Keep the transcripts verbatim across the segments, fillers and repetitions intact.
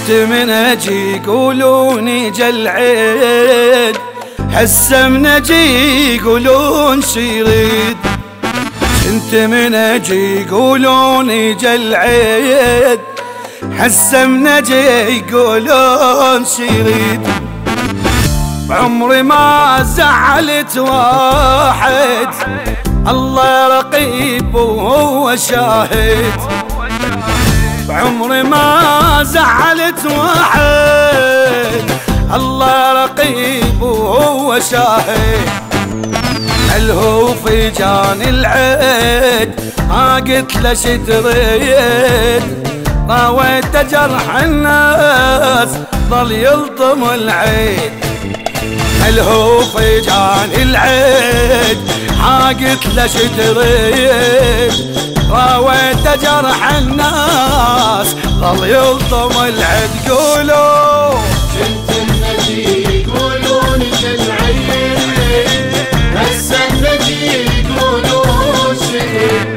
كنت من اجي يقولون جا العيد، هسه من اجي يقولون شيريد. كنت من اجي يقولون جا العيد، هسه من اجي يقولون شيريد. بعمري ما زعلت واحد، الله رقيب وهو شاهد. بعمري ما زعلت واحد، الله رقيب وهو شاهد. الهو في جاني العيد، ما قلت له شي تريد. راويت جرح الناس ظل يلطم العيد. الهو في جاني العيد، ما قلت له شي تريد. راويت جرح الناس ظل يلطم العيد. قولوا كنت النجي يقولون جا العيد، هسه النجي يقولون شهيد.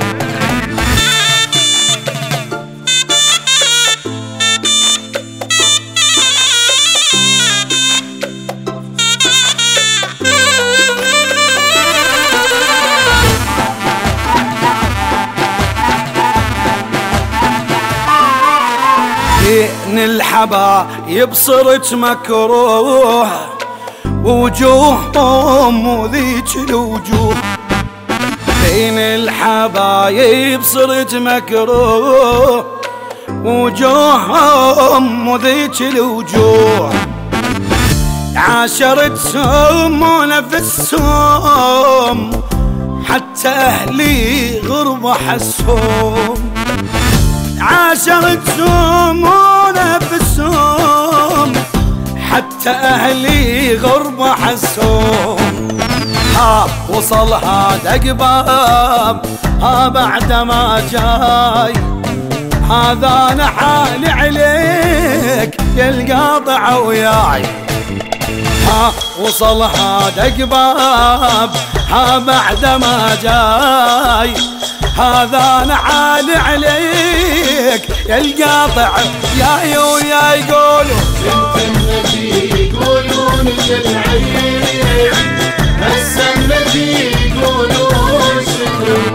بين الحبايب صرت مكروه، ووجوههم مو ذيك الوجوه. بين الحبايب صرت مكروه، ووجوههم مو ذيك الوجوه. عاشرت سم ونفسهم، حتى أهلي غربة حسهم. عاشرت سم ونفسهم، حتى أهلي غربة حسهم. ها وصل هذا قباب، ها بعد ما جاي. هذا أنا حالي عليك يا القاطع وياي. ها وصل هذا قباب، ها بعد ما جاي. هذا أنا حالي عليك يا القاطع يا ويا. يقولوا كنت النجي يقولون جا العيد، هسه النجي يقولون شهيد.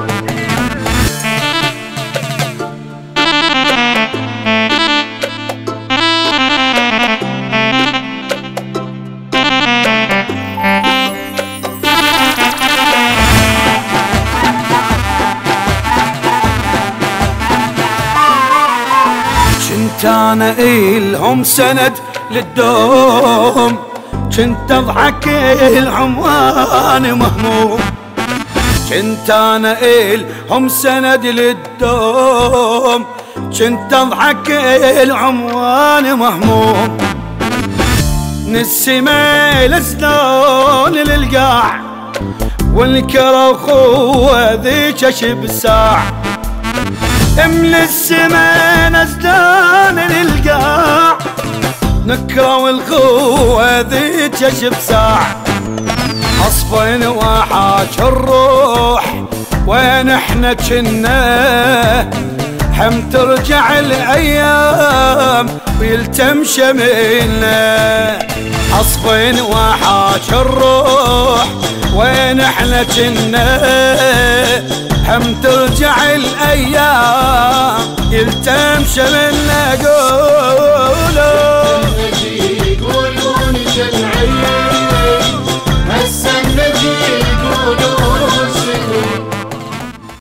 كنت انا إلهم سند للدوم، كنت اضحك إلهم وانا مهموم. كنت انا إلهم سند للدوم، كنت اضحك إلهم وانا مهموم. من السما لسنون للقاع، والكره خوه ذيك شب الساع. من السما نزدان للقاع، نكره والخوه ذيك شب ساع. عصفين وحاش الروح وين احنا جنا، هم ترجع الايام ويلتم شملنا. عصفين وحاش الروح وين احنا جنا، هم ترجع الايام يلتم شملنا. قولوا